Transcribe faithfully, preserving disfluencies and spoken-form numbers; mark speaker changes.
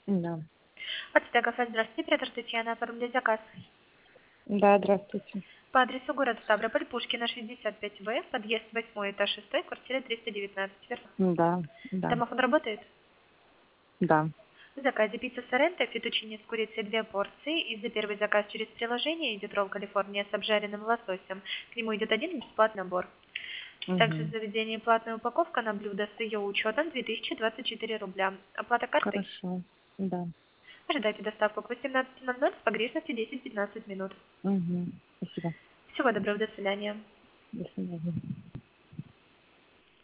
Speaker 1: Да.
Speaker 2: Почта кафе, здравствуйте, оператор Татьяна, оформляю заказ.
Speaker 1: Да, здравствуйте.
Speaker 2: По адресу город Ставрополь, Пушкина, шестьдесят пять В, подъезд восьмой, этаж шестой, квартира триста девятнадцать, верно?
Speaker 1: Да, да,
Speaker 2: Домофон работает?
Speaker 1: да.
Speaker 2: В заказе пицца Соренто, фетучини с курицей две порции, и за первый заказ через приложение идет ролл Калифорния с обжаренным лососем. К нему идет один бесплатный набор. Также в
Speaker 1: Угу.
Speaker 2: заведении платная упаковка на блюдо с ее учетом две тысячи двадцать четыре рубля. Оплата картой?
Speaker 1: Хорошо. Да.
Speaker 2: Ожидайте доставку к восемнадцати ноль ноль с погрешностью десять-пятнадцать минут.
Speaker 1: Угу. Спасибо.
Speaker 2: Всего доброго, до свидания.
Speaker 1: До свидания.